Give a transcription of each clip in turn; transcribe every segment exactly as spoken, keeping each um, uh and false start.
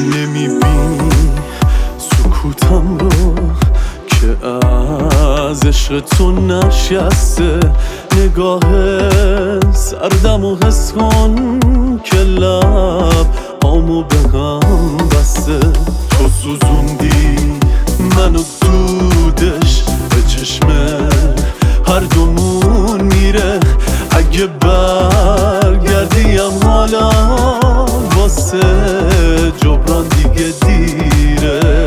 نمیبینی سکوتم رو که از عشق تو نشسته، نگاه سردم و حس کن که لب آمو به هم بسته. تو سوزوندی منو دودش به چشم هر دومون میره، اگه برگردیم حالا واسه جبران دیگه دیره.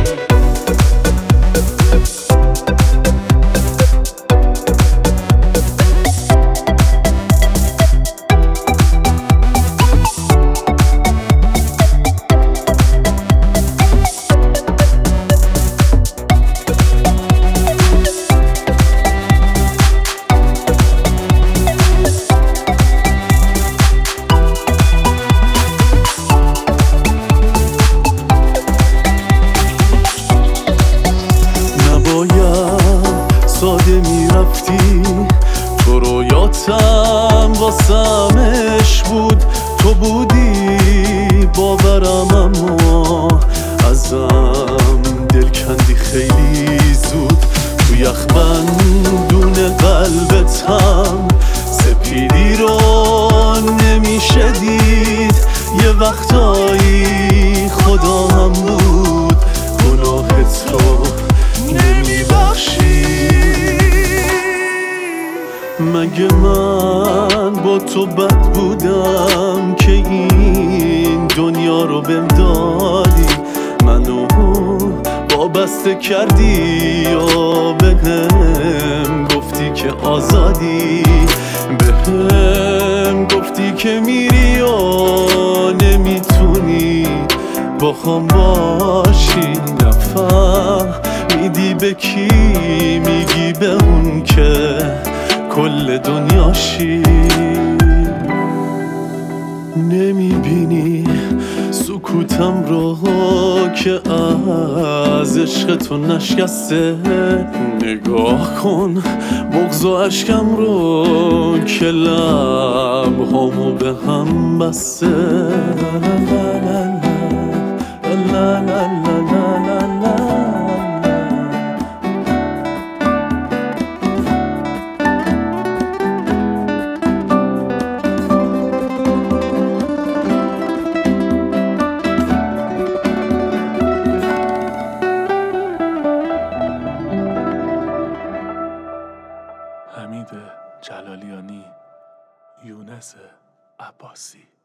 ساده میرفتی تو رویاتم واسمش بود، تو بودی باورم اما ازم دل کندی خیلی زود. تو یخبندون قلبتم سپیدی رو نمیشه دید، یه وقتایی خدا هم بود گناهت رو نمیبخشی. مگه من با تو بد بودم که این دنیا رو بهم دادی؟ منو وابسته کردی یا بهم گفتی که آزادی؟ بهم گفتی که میری و نمیتونی با خام باشی. نفهمیدی به کی میگی؟ به اون که کل دنیاشی. نمیبینی سکوتم رو که از عشق تو نشکسته، نگاه کن بغض و عشقم رو که لبهامو به هم بسته. لا لا لا لا لا لا. حمید جلالیانی، یونس عباسی.